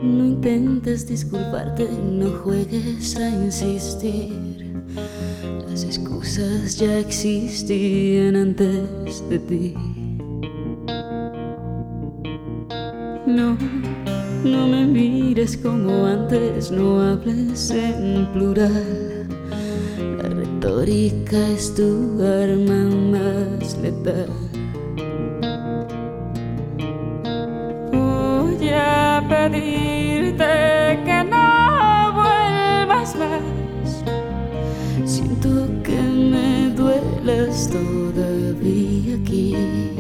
No intentes disculparte, no juegues a insistir. Las excusas ya existían antes de ti. No, no me mires como antes, no hables en plural. La retórica es tu arma más letal. Voy a pedirte que no vuelvas más. Siento que me duelas todavía aquí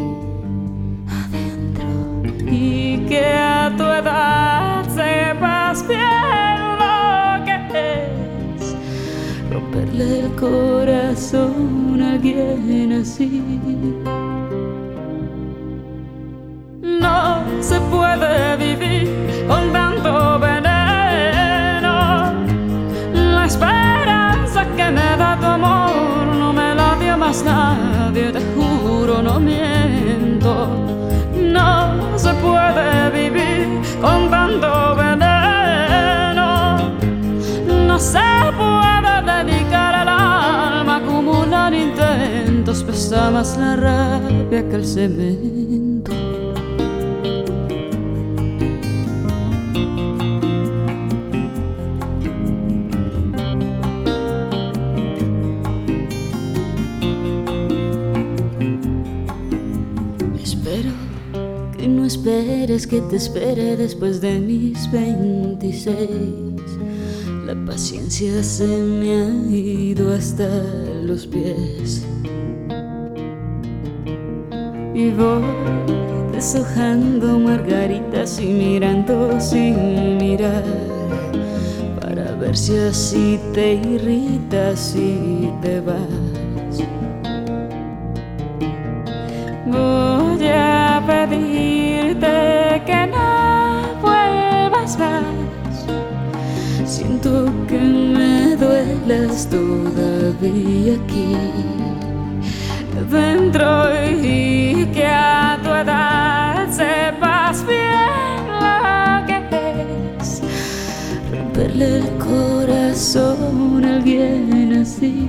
adentro, y que a tu edad sepas bien lo que es romperle el corazón a alguien así. No se puede vivir con tanto veneno. La esperanza que me da tu amor no me la dio más nadie, te juro, no miento. No se puede vivir con tanto veneno. No se puede dedicar el alma a acumular intentos. Pesa más la rabia que el cemento. Espero que no esperes que te espere después de mis 26. La paciencia se me ha ido hasta los pies y voy deshojando margaritas y mirando sin mirar, para ver si así te irritas y te vas. Voy a pedirte que no vuelvas más. Siento que me duelas todavía aquí dentro, y que a tu edad sepas bien lo que es romperle el corazón a alguien así.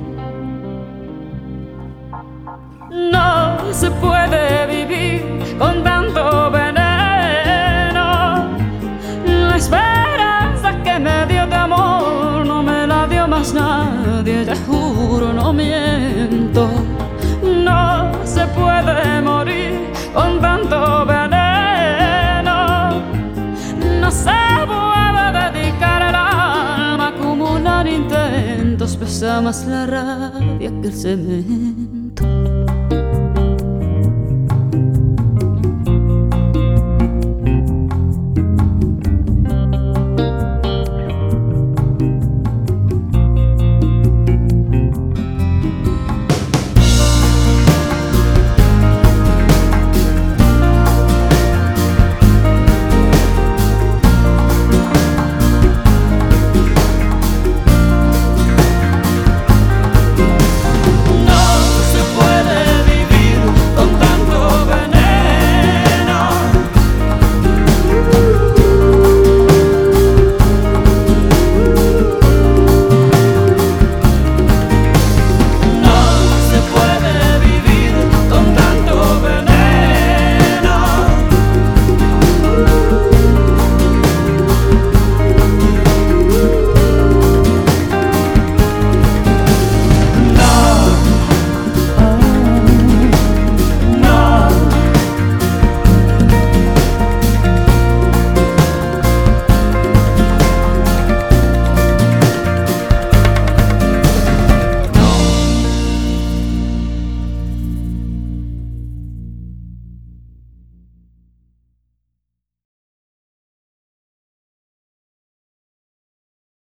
No se puede vivir con tanto veneno. La esperanza que me dio tu amor no me la dio más nadie, te juro, no miento. No se puede morir con tanto veneno. No se puede dedicar el alma a acumular intentos. Pesa más la rabia que el cemento.